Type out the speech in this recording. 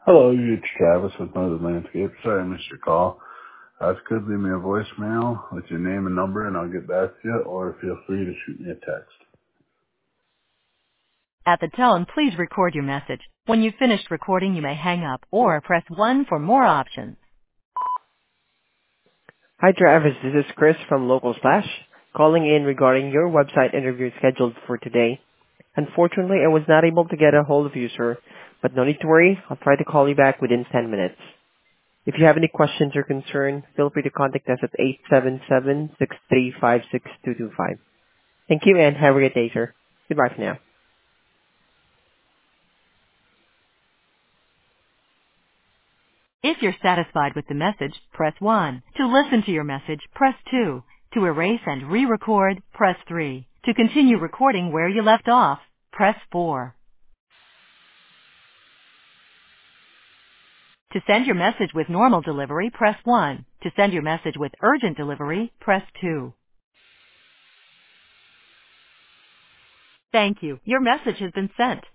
Hello, it's Travis with Northern Landscape. Sorry I missed your call. If you could leave me a voicemail with your name and number and I'll get back to you, or feel free to shoot me a text. At the tone, please record your message. When you've finished recording, you may hang up or press 1 for more options. Hi, Travis. This is Chris from Local Slash, calling in regarding your website interview scheduled for today. Unfortunately, I was not able to get a hold of you, sir, but no need to worry. I'll try to call you back within 10 minutes. If you have any questions or concern, feel free to contact us at 877-635-6225. Thank you and have a great day, sir. Goodbye for now. If you're satisfied with the message, press 1. To listen to your message, press 2. To erase and re-record, press 3. To continue recording where you left off, press 4. To send your message with normal delivery, press 1. To send your message with urgent delivery, press 2. Thank you. Your message has been sent.